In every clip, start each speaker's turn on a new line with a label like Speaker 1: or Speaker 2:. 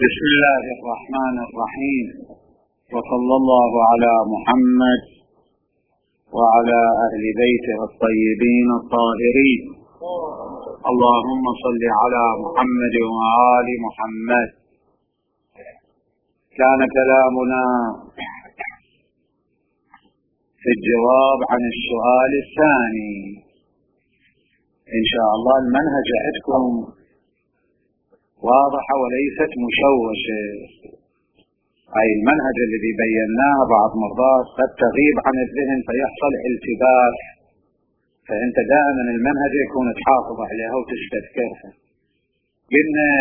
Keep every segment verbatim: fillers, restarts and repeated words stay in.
Speaker 1: بسم الله الرحمن الرحيم، وصلى الله على محمد وعلى أهل بيته الطيبين الطاهرين. اللهم صل على محمد وآل محمد. كان كلامنا في الجواب عن السؤال الثاني. إن شاء الله المنهج عندكم واضحة وليست مشوشة. أي المنهج الذي بيناه بعض مرات قد تغيب عن الذهن فيحصل التباس، فأنت دائما المنهج يكون تحافظ عليها وتستذكرها. قلنا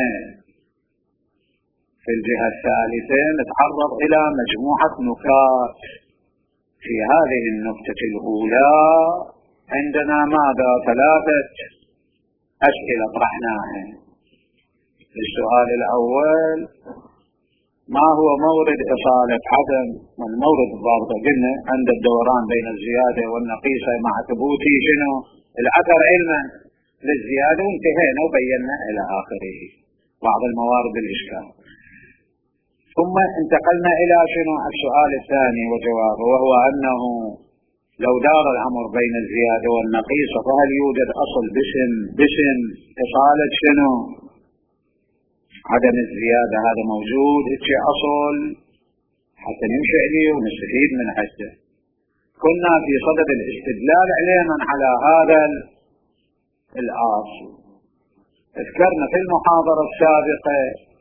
Speaker 1: في الجهة الثالثة نتعرض إلى مجموعة نكات. في هذه النكتة الأولى عندنا ماذا؟ ثلاثة أسئلة طرحناها. السؤال الأول: ما هو مورد إصالة عدم والمورد الضابط؟ قلنا عند الدوران بين الزيادة والنقيصة مع ثبوت شنو؟ الأثر علما للزيادة، وانتهينا وبينا إلى آخره بعض الموارد الإشكال. ثم انتقلنا إلى شنو؟ السؤال الثاني وجوابه، وهو أنه لو دار الأمر بين الزيادة والنقيصة فهل يوجد أصل باسم باسم إصالة شنو؟ عدم الزيادة. هذا موجود هيك أصل حتى نمشي عليه ونستفيد من حده. كنا في صدد الاستدلال علينا على هذا الأصل. ذكرنا في المحاضرة السابقة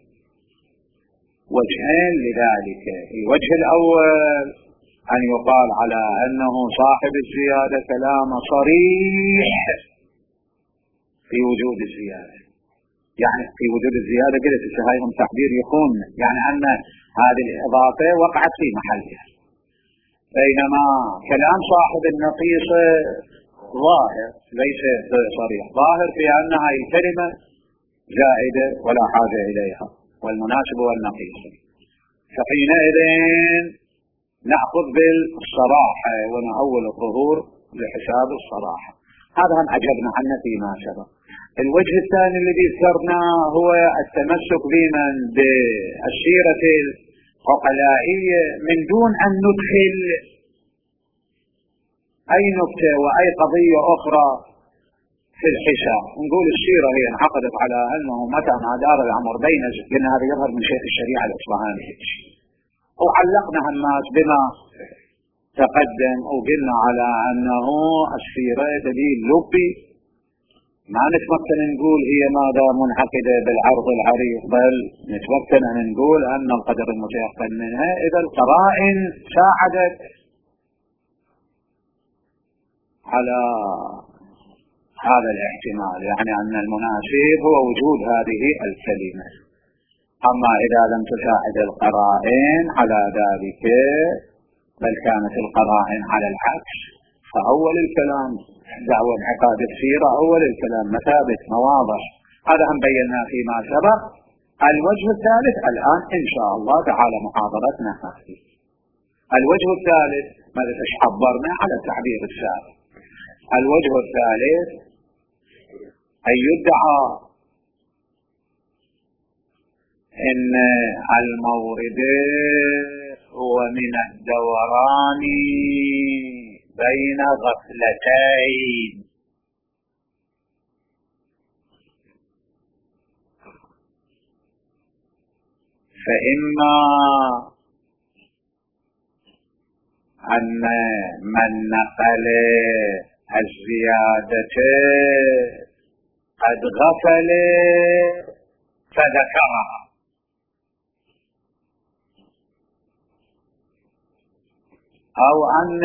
Speaker 1: وجهين لذلك. الوجه الأول أن يقال على أنه صاحب الزيادة كلام صريح في وجود الزيادة، يعني في وجود الزيادة قلت هايهم تعبير يكون يعني أن هذه الإضافة وقعت في محلها، بينما كلام صاحب النقيصة ظاهر ليس صريح، ظاهر في أن هذه الكلمة زائدة ولا حاجة إليها والمناسب والنقيصة. فحينئذ نأخذ بالصراحة ونأول الظهور لحساب الصراحة. هذا هم أجبنا عنه فيما سبق. الوجه الثاني الذي ذكرناه هو التمسك بمن بالسيرة العقلائية من دون أن ندخل أي نكتة وأي قضية أخرى في الحساب. نقول السيرة هي انعقدت على أنه متى ما دار الأمر بين لأن هذا يظهر من شيخ الشريعة الإصفهاني، وعلقنا الناس بما تقدم وقلنا على أنه السيرة دليل لبي، ما نتمكن نقول هي ماذا منعقدة بالعرض العريض، بل نتمكن أن نقول أن القدر المتيقن منها إذا القرائن ساعدت على هذا الاحتمال، يعني أن المناسب هو وجود هذه الكلمة. أما إذا لم تساعد القرائن على ذلك بل كانت القرائن على العكس فأول الكلام دعوة انعقاد السيرة أول الكلام مثابة مواضح. هذا هم بينا فيما سبق. الوجه الثالث الآن إن شاء الله تعالى محاضرتنا هذه. الوجه الثالث ماذا تحضرنا على التعبير السابق. الوجه الثالث أن يدعى إن المورد هو من الدوران بين غفلتين، فإما أن من نقل الزيادة قد غفل فذكرها، أو أن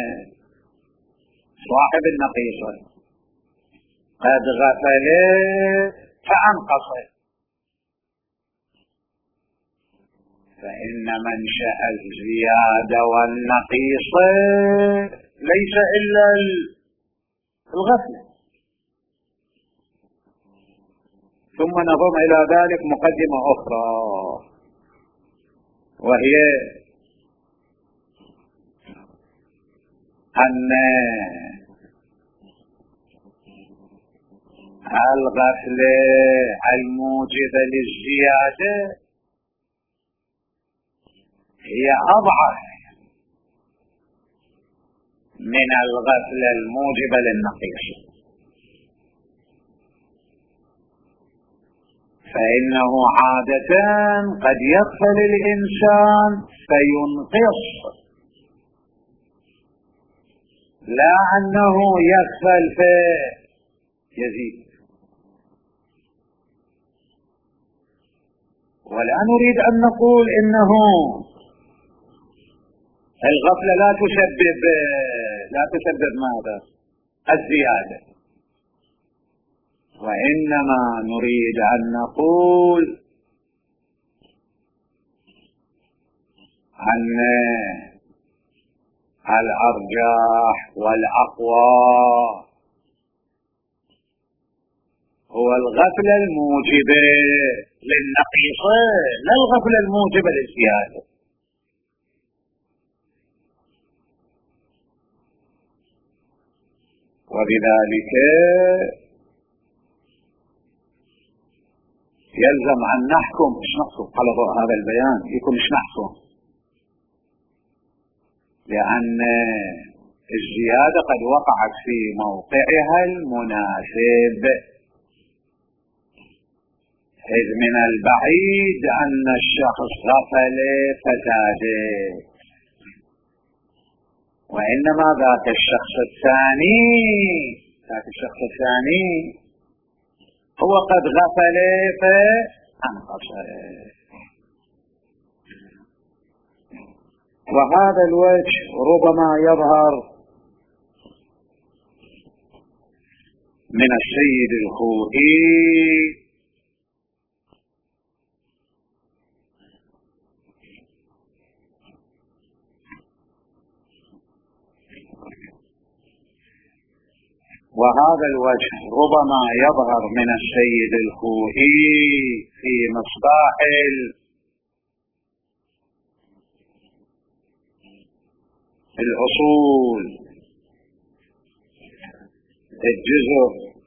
Speaker 1: صاحب النقيصة قد غفل فأنقص، فإن منشأ الزيادة والنقيصة ليس إلا الغفلة. ثم نضم إلى ذلك مقدمة أخرى وهي أن الغفلة الموجبة للزيادة هي أضعف من الغفلة الموجبة للنقيص، فإنه عادة قد يغفل الإنسان فينقص، لا أنه يغفل فيزيد. ولا نريد أن نقول إنه الغفلة لا تسبب لا تسبب ماذا؟ الزيادة، وإنما نريد أن نقول أن الأرجح والأقوى هو الغفلة الموجبة للنقيصة، لا الغفلة الموجبة للزيادة. وبذلك يلزم أن نحكم، مش نحكم على ضوء هذا البيان، يكون مش نحكم، لأن الزيادة قد وقعت في موقعها المناسب، إذ من البعيد أن الشخص غفل فزاد، وإنما ذاك الشخص الثاني ذاك الشخص الثاني هو قد غفل فأنقص. وهذا الوجه ربما يظهر من السيد الخوئي وهذا الوجه ربما يظهر من السيد الخوئي في مصباح الأصول الجزء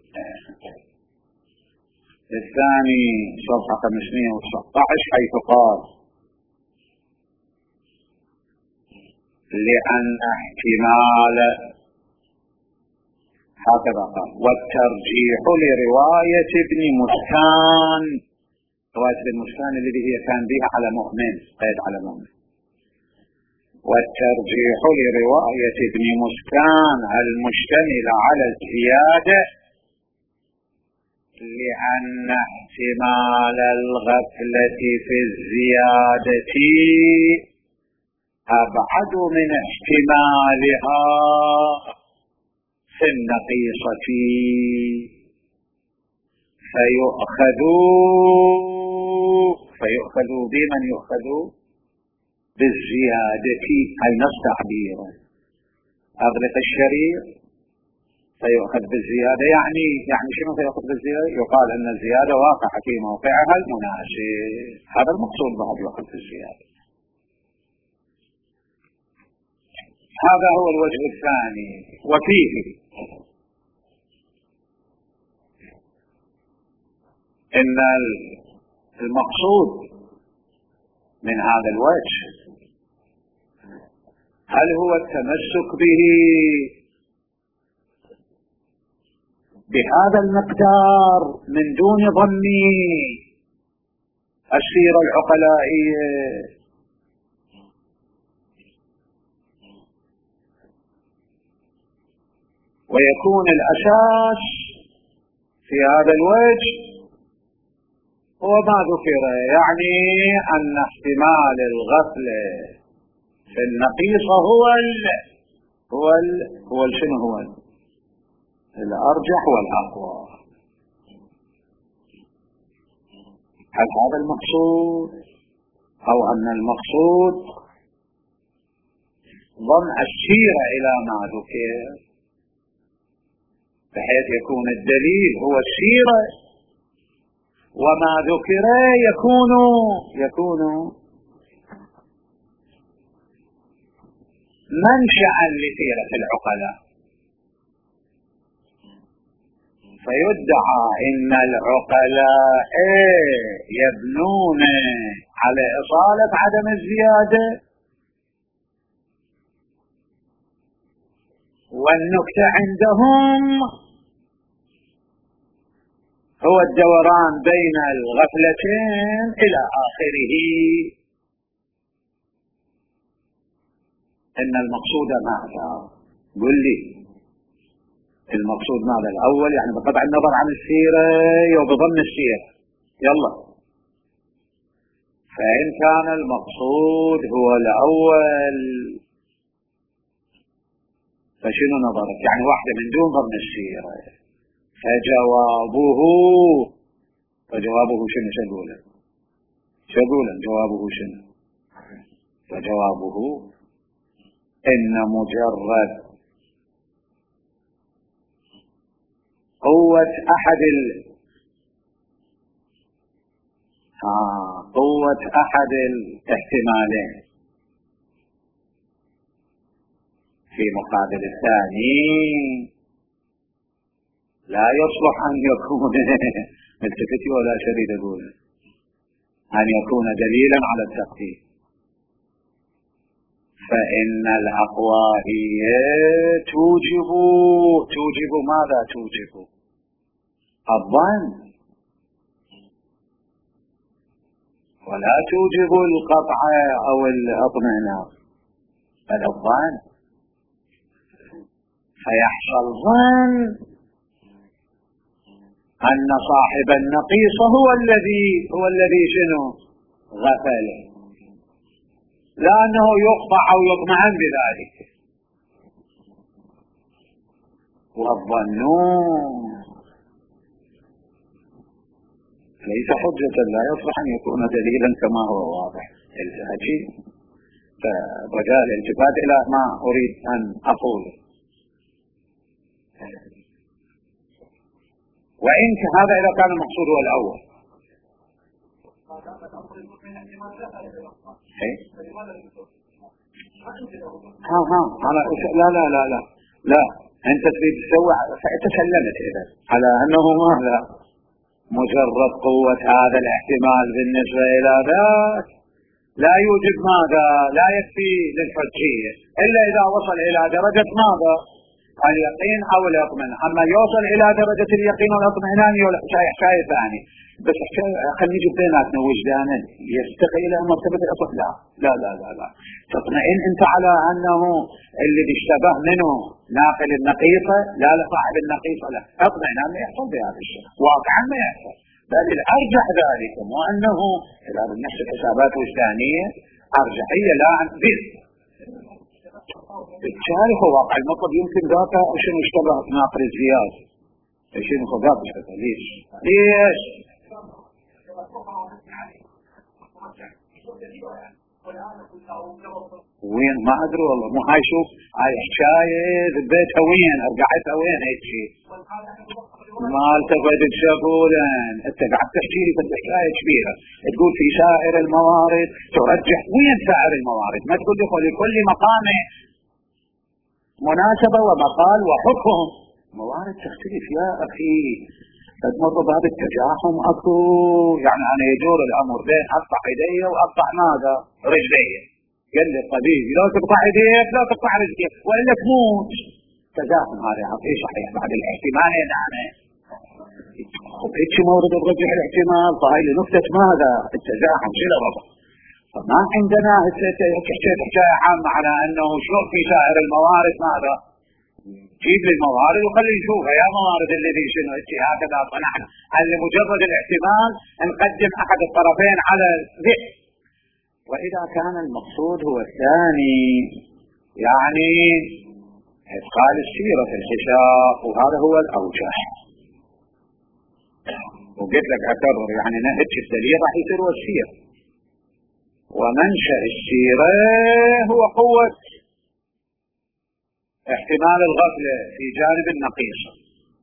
Speaker 1: الثاني صفحة خمسمائة وتسعة عشر، حيث قال: لأن احتمال، هكذا قال، والترجيح لرواية ابن مسكان، رواية ابن مسكان الذي هي كان بها على مؤمن، قيد على مؤمن، والترجيح لرواية ابن مسكان المشتملة على الزيادة، لأن احتمال الغفلة في الزيادة أبعد من احتمالها في النقيصة، فيؤخذوا فيؤخذوا بمن يؤخذوا بالزيادة، أي نص تعبيره، أغلق الشرير فيؤخذ بالزيادة، يعني يعني شنو فيؤخذ بالزيادة؟ يقال أن الزيادة واقعة في موقعها المناسب، هذا المقصود بها يؤخذ بالزيادة. هذا هو الوجه الثاني. وفيه إن المقصود من هذا الوجه هل هو التمسك به بهذا المقدار من دون ظن السيرة العقلائية، ويكون الأساس في هذا الوجه هو ما ذكر، يعني أن احتمال الغفلة في النقيصة هو ال هو ال هو ال شنو هو ال الأرجح والأقوى. هل هذا المقصود، أو أن المقصود ضم السيرة إلى ما ذكر، بحيث يكون الدليل هو السيرة وما ذكر يكون يكون منشأ لسيرة العقلاء، فيدعى إن العقلاء يبنون على إصالة عدم الزيادة والنكتة عندهم هو الدوران بين الغفلتين إلى آخره. إن المقصود ماذا؟ قل لي المقصود ماذا؟ الأول يعني بقطع النظر عن السيرة وبضم السيرة. يلا، فإن كان المقصود هو الأول فشنو نظرك؟ يعني واحدة من دون ضم السيرة. فجوابه فجوابه شنو شقوله شقوله جوابه شنو؟ فجوابه إن مجرد قوة أحد ال آه قوة أحد الاحتمالين في مقابل الثاني لا يصلح أن يكون التفتي ولا شريد أقول أن يكون دليلا على التقدير. فإن الأقوى هي توجب توجب ماذا؟ توجب الظن ولا توجب القطع أو الاطمئنان بل الظن. فيحصل ظن أن صاحب النقيص هو الذي هو الذي شنو؟ غفل، لأنه يقطع أو يطمئن بذلك. والظن ليس حجة، لا يصلح أن يكون دليلا كما هو واضح الهجي. فرجاء الالتفات إلى ما أريد أن أقول. وإن هذا إذا كان المقصود هو الأول. ها ها على لا لا لا لا لا أنت تريد تسوي فتسلمت إذا على أنه ماذا؟ مجرد قوة هذا الاحتمال بالنسبة إلى ذاك لا يوجد ماذا؟ لا يكفي للحجية إلا إذا وصل إلى درجة ماذا؟ اليقين أو الاطمئنان. أما يوصل إلى درجة اليقين والاطمئنان شيء شيء ثاني. بس خلينا نجيب بيناتنا وجدانا يستقي إلى مرتبة الإطلاق. لا لا لا لا تطمئن أنت على أنه اللي بيشتبه منه ناقل النقيصة لا لصاحب النقيصة لا اطمئنان ما يحصل بهذا الشيء واقعا ما يحصل. بل الأرجح ذلك وأنه إذا بنحسب حسابات وجدانية أرجحية لا عن بيت. بالتالي هو واقع المطلب يمكن ذاك شنو اشتبه ناقل الزياد شنو هو ذاك اشتبه ليش ليش وين ما ادري والله. مو هاي شوف هاي حكايه بيتها وين رجعتها وين هيك شيء ما التفت تشغولن. انت قاعد تحكي لي حكايه كبيره تقول في سائر الموارد ترجح وين سائر الموارد. ما تقول لي لكل مقام مناسبة ومقال وحكم. موارد تختلف يا أخي. تمر باب التجاحم أكو يعني أنا يجور الأمر بين أقطع يدي وأقطع ماذا؟ رجلي. قال لي الطبيب لا تقطع يديك لا تقطع رجليك وإلا تموت. تجاحم هذا عطيه صحيح بعد الاحتمال يعني هيك مورد الرجح الاحتمال. فهي لنكتة ماذا؟ التجاحم شنو الوضع؟ فما عندنا حكاية حكاية عامة على أنه شلون في سائر الموارد ماذا؟ جيب لي الموارد وخلي نشوفها يا موارد الذي شنو هكذا صنعنا هل لمجرد الاحتمال نقدم أحد الطرفين على ذئب. وإذا كان المقصود هو الثاني يعني إدخال السيرة في الحساب وهذا هو الأوجه. وقلت لك أكرر يعني نهج الدليل راح يصير هو السيرة. ومنشأ السيرة هو قوة احتمال الغفلة في جانب النقيصة.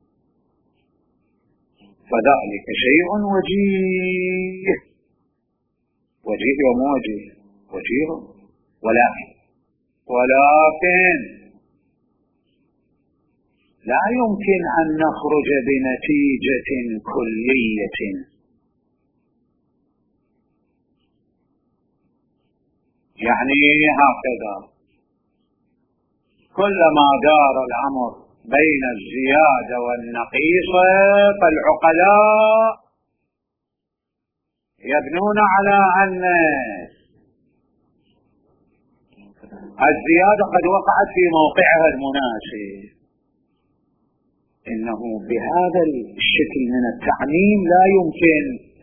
Speaker 1: فذلك شيء وجيه وجيه وموجه وجيه ولكن ولكن لا يمكن أن نخرج بنتيجة كلية يعني هكذا كلما دار الأمر بين الزيادة والنقيصة فالعقلاء يبنون على أن الزيادة قد وقعت في موقعها المناسب. إنه بهذا الشكل من التعميم لا يمكن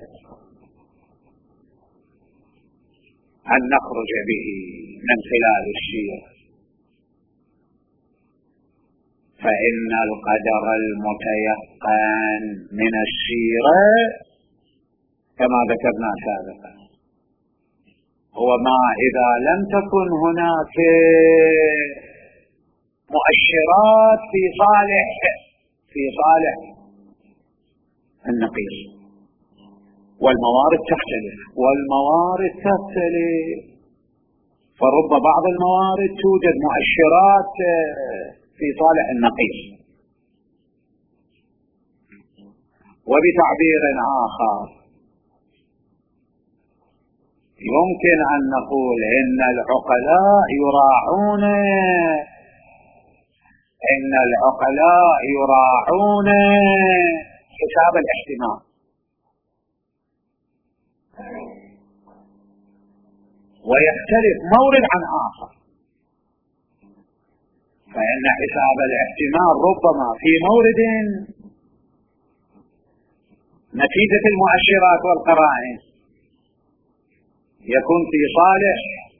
Speaker 1: أن نخرج به من خلال السيرة، فإن القدر المتيقن من السيرة كما ذكرنا سابقا هو ما إذا لم تكن هناك مؤشرات في صالح في صالح النقيص، والموارد تختلف والموارد تختلف فرب بعض الموارد توجد مؤشرات في صالح النقيص. وبتعبير آخر يمكن أن نقول إن العقلاء يراعون إن العقلاء يراعون حساب الاحتمال، ويختلف مورد عن آخر، فإن حساب الاحتمال ربما في مورد نتيجة المؤشرات والقرائن يكون في صالح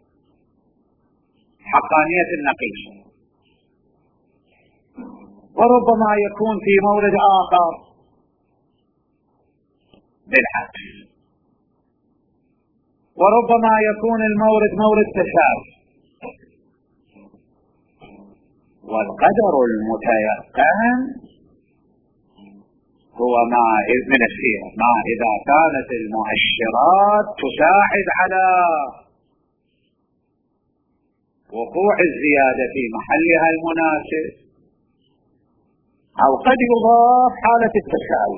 Speaker 1: حقانية النقيص، وربما يكون في مورد آخر بالعكس، وربما يكون المورد مورد تساوي. والقدر المتيقن هو ما من السيرة ما إذا كانت المؤشرات تساعد على وقوع الزيادة في محلها المناسب، أو قد يضاف حالة التساوي.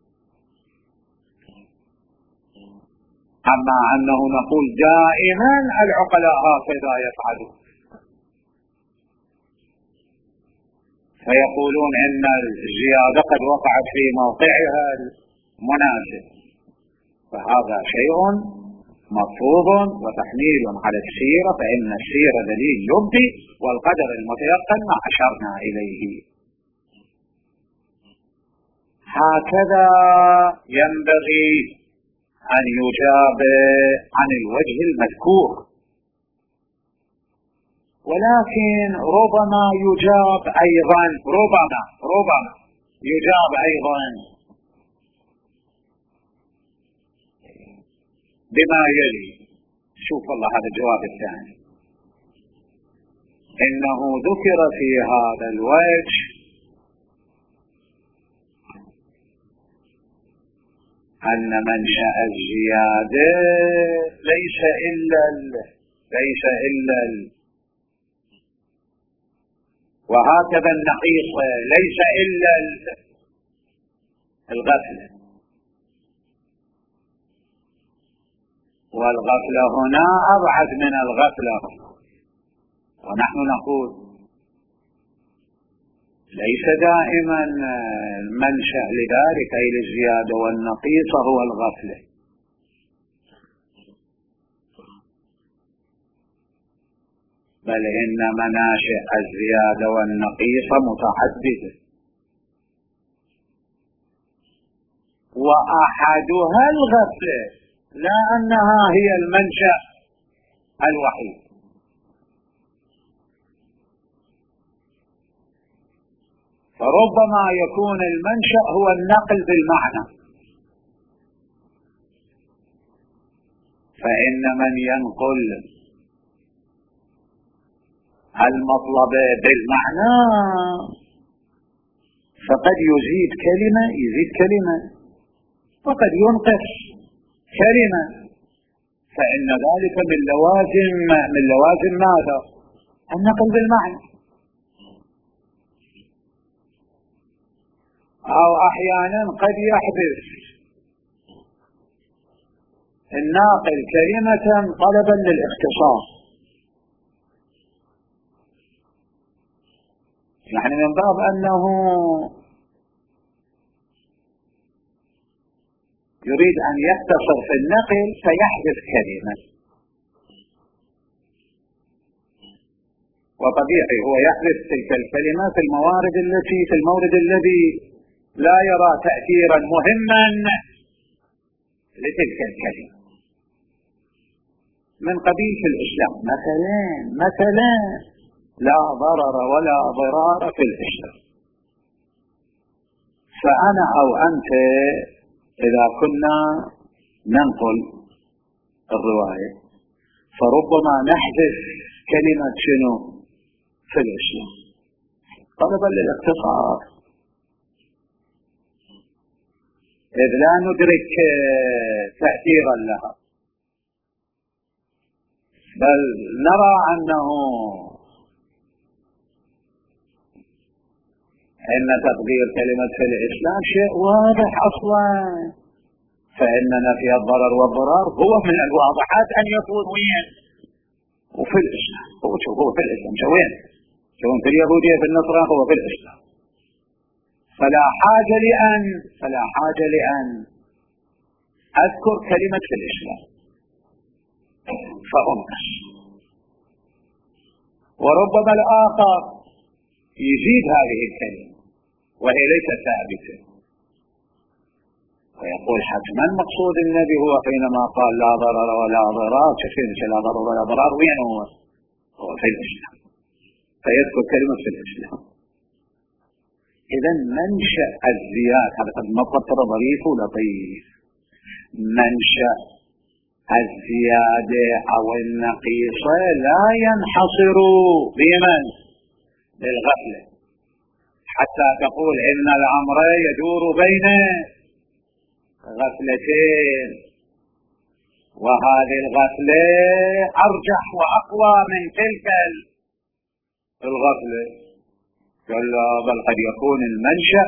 Speaker 1: أما أنه نقول دائما العقلاء هكذا يفعلون، فيقولون إن الزيادة قد وقعت في موقعها المناسب، فهذا شيء مفروض وتحميل على السيرة، فإن السيرة دليل لبي والقدر المتيقن ما أشرنا إليه. هكذا ينبغي أن يجاب عن الوجه المذكور، ولكن ربما يجاب أيضا ربما ربما يجاب أيضا بما يلي. شوف الله هذا الجواب الثاني، إنه ذكر في هذا الوجه أن منشأ الزيادة ليس إلا ليس إلا وهكذا النقيص ليس إلا الغفلة، والغفلة هنا أبعد من الغفلة، ونحن نقول ليس دائما المنشأ لذلك أي للزيادة والنقيصة هو الغفلة، بل إن مناشئ الزيادة والنقيصة متعددة، وأحدها الغفلة لا أنها هي المنشأ الوحيد. فربما يكون المنشأ هو النقل بالمعنى، فإن من ينقل المطلب بالمعنى فقد يزيد كلمة يزيد كلمة وقد ينقص كلمة، فإن ذلك من لوازم من لوازم ماذا؟ النقل بالمعنى. أو أحيانا قد يحدث الناقل كلمة طلبا للاختصاص، يعني من باب أنه يريد أن يختصر في النقل فيحذف كلمة، وطبيعي هو يحذف تلك الكلمة في الموارد التي في المورد الذي لا يرى تأثيرا مهما لتلك الكلمة، من قبيل في الإسلام مثلا مثلا لا ضرر ولا ضرار في الإسلام. فأنا أو أنت إذا كنا ننقل الرواية فربما نحذف كلمة شنو في الإسلام طلبا للاختصار، إذ لا ندرك تأثيرا لها، بل نرى أنه إن تقدير كلمة في الإسلام شيء واضح أصلا، فإن نفي الضرر والضرار هو من الواضحات أن يكون وين وفي الإسلام. هو شو هو في الإسلام شو وين شو في اليهودية في النصرة هو في الإسلام. فلا حاجة لأن فلا حاجة لأن أذكر كلمة في الإسلام فأنقص، وربما الآخر يزيد هذه الكلمة وهي ليست ثابتة ويقول حتما مقصود النبي هو حينما قال لا ضرر ولا ضرار شفين لا ضرر ولا ضرار وين هو؟ هو في الإسلام، فيذكر كلمة في الإسلام. إذن منشأ الزيادة هذا قد مطلب ظريف ولطيف، منشأ الزيادة أو النقيصة لا ينحصر بمن؟ بالغفلة، حتى تقول إن الأمر يدور بين غفلتين وهذه الغفلة أرجح وأقوى من تلك الغفلة. كلا بل قد يكون المنشأ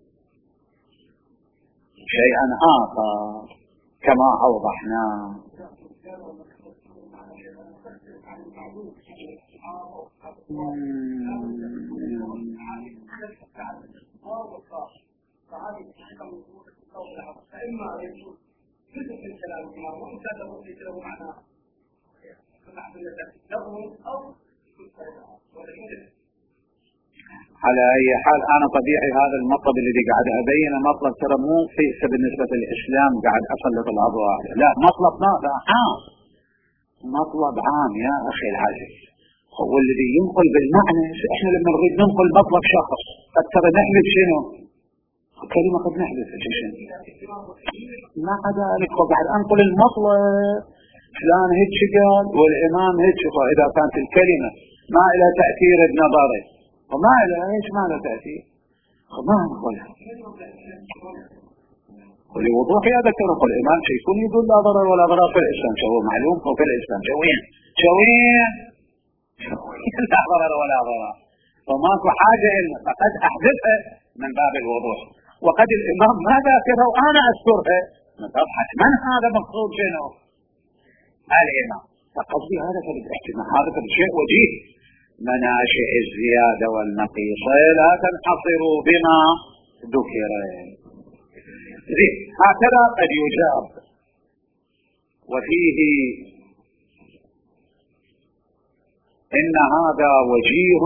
Speaker 1: شيئا آخر كما أوضحنا. على أي حال أنا طبيعي هذا المطلب الذي قاعد أبينه مطلب ترى مو في بالنسبة للإسلام قاعد أسلط الأضواء، لا مطلب ماذا عام، مطلب عام يا أخي العزيز. هو الذي ينقل بالمعنى، إحنا لما نريد ننقل مطلب شخص قد ترى نحذف شنو كلمة، قد نحذف شنو ما عدا ذلك، وبعد أنقل المطلب فلان هيك قال والإمام هيك، فإذا كانت الكلمة ما إلى تأثير النظري وما إلى إيش ما له تأثير ما نقولها ولوضوح أذكره الإمام شيء يكون يقول لا ضرر ولا ضرر في الإسلام، شو معلوم هو في الإسلام شوين شوين شوين لا ضرر ولا ضرر، فماكو حاجة إلا فقد أحذفها من باب الوضوح، وقد الإمام ما ذاكرها وأنا أذكرها من باب حتما هذا مقصود شنو الإمام، فقصدي هذا فالاحتمال هذا شيء وجيه. مناشئ الزيادة والنقيصة لا تنحصر بما ذكر. هكذا قد يجاب، وفيه إن هذا وجيه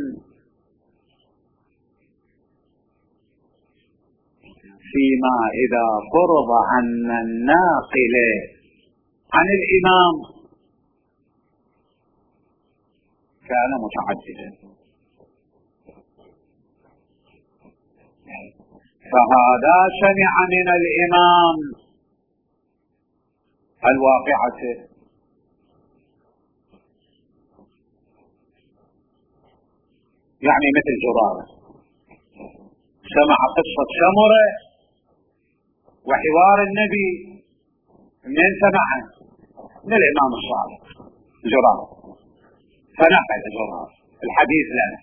Speaker 1: فيما إذا فرض أن الناقل عن الإمام كان متعددا، فهذا سمع من الإمام الواقعة يعني مثل زرارة سمع قصة سمرة وحوار النبي من سمعه من الإمام الصادق زرارة، فنقل زرارة الحديث لنا.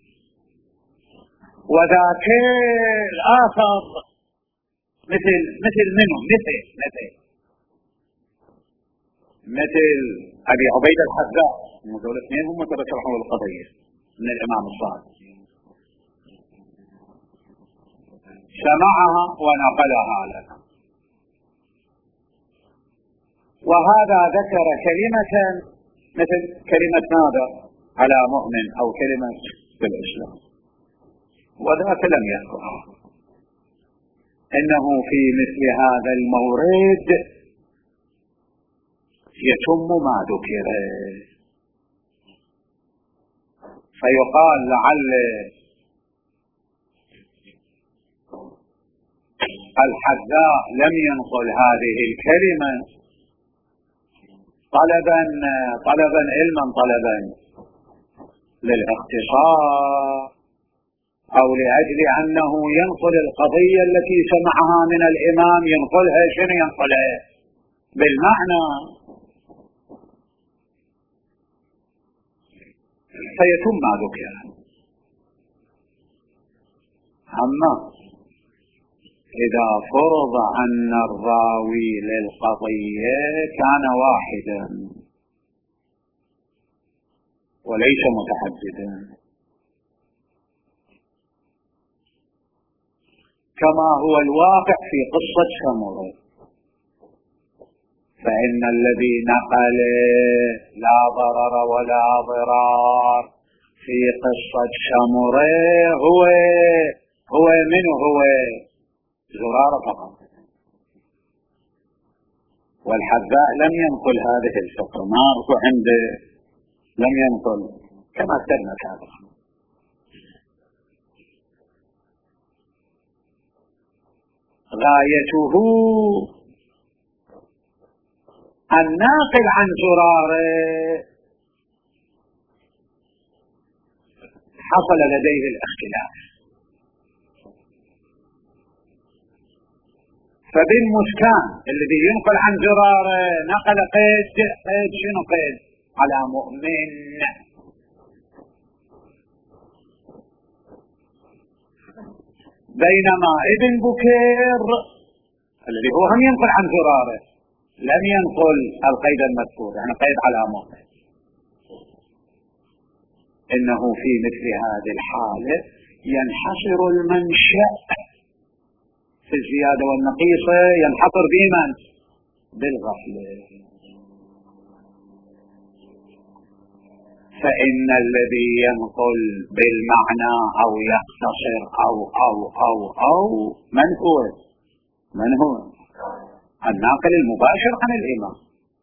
Speaker 1: وذاك الآخر مثل مثل منه مثل مثل مثل أبي عبيدة الحذاء، دول اثنين هم ترى شرحوا القضية من الإمام الصادق، سمعها ونقلها لنا. وهذا ذكر كلمة مثل كلمة ماذا على مؤمن أو كلمة بالإسلام، وذاك لم يذكرها. إنه في مثل هذا المورد يتم ما ذكر، فيقال لعل الحذاء لم ينقل هذه الكلمة طلبا طلبا علما طلبا للاختصار، أو لأجل أنه ينقل القضية التي سمعها من الإمام ينقلها شنو ينقلها بالمعنى، فيتم ما ذكر. أما إذا فرض أن الراوي للقضية كان واحدا وليس متعددا، كما هو الواقع في قصة سمرة، فإن الذي نقل لا ضرر ولا ضرار في قصة سمرة هو هو من هو زرارة فقط، والحذاء لم ينقل هذه الفقرة، ما أرجو عنده لم ينقل كما سمعنا سابقا. غايته الناقل عن زرارة حصل لديه الاختلاف، فبالمسكان الذي ينقل عن زرارة نقل قيد قيد شنو قيد على مؤمن، بينما ابن بكير الذي هو هم ينقل عن زرارة لم ينقل القيد المذكور، يعني قيد على مؤمن. إنه في مثل هذه الحالة ينحصر المنشأ في الزيادة والنقيصة، ينحصر بمن؟ بالغفلة. فإن الذي ينقل بالمعنى أو يختصر أو أو أو أو من هو؟ من هو؟ الناقل المباشر عن الإمام.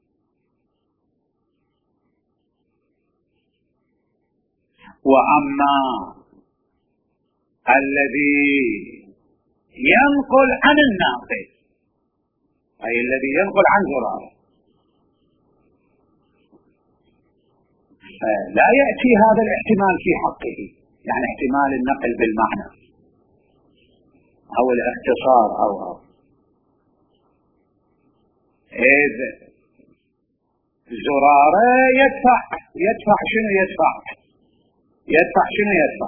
Speaker 1: وأما الذي ينقل عن الناقل أي الذي ينقل عن زرارة لا يأتي هذا الاحتمال في حقه، يعني احتمال النقل بالمعنى أو الاختصار أو أو إذ زرارة يدفع يدفع شنو يدفع يدفع شنو يدفع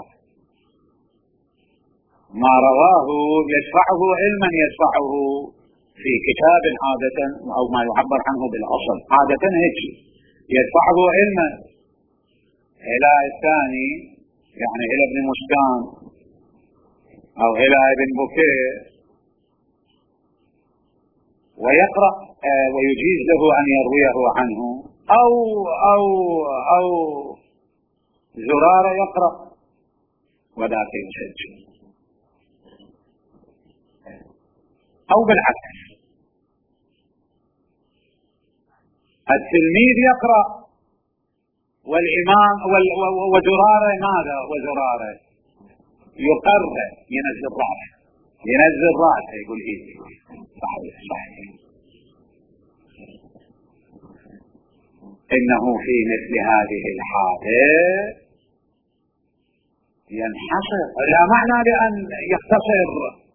Speaker 1: ما رواه يدفعه علما يدفعه في كتاب عادة أو ما يعبر عنه بالأصل عادة هيك يدفعه علما إلى الثاني، يعني إلى ابن مسكان أو إلى ابن بكير، ويقرأ ويجيز له أن يرويه عنه، أو أو أو زرارة يقرأ وذاك يسجل، أو بالعكس التلميذ يقرأ والإمام وزرارة ماذا وزرارة يقرر ينزل رأسه ينزل رأسه يقول إيه صحيح صحيح. إنه في مثل هذه الحالة ينحصر، لا معنى لأن يختصر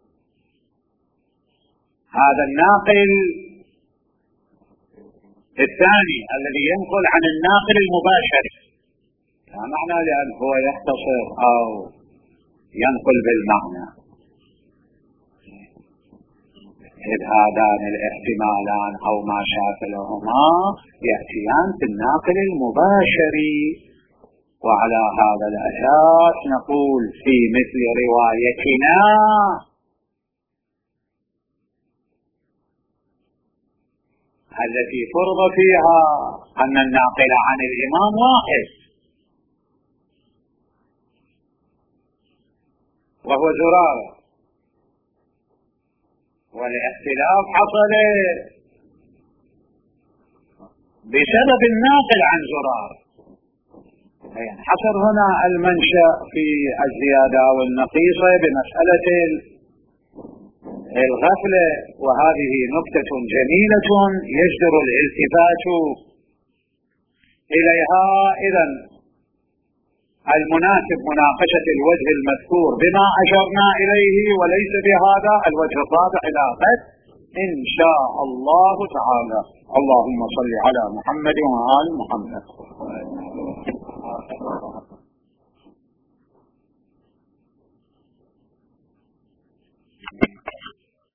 Speaker 1: هذا الناقل الثاني الذي ينقل عن الناقل المباشر، لا معنى لأن هو يختصر أو ينقل بالمعنى، إذ هذان الاحتمالان أو ما شاكلهما يأتيان في الناقل المباشر. وعلى هذا الأساس نقول في مثل روايتنا التي فرض فيها أن الناقل عن الإمام واحد وهو زرارة، والاختلاف حصل بسبب الناقل عن زرارة. حصل هنا المنشأ في الزيادة والنقيصة بمسألة الغفلة، وهذه نكتة جميلة يجدر الالتفات إليها. إذن المناسب مناقشة الوجه المذكور بما أشرنا إليه وليس بهذا الوجه الرابع إلى غد إن شاء الله تعالى. اللهم صل على محمد وآل محمد.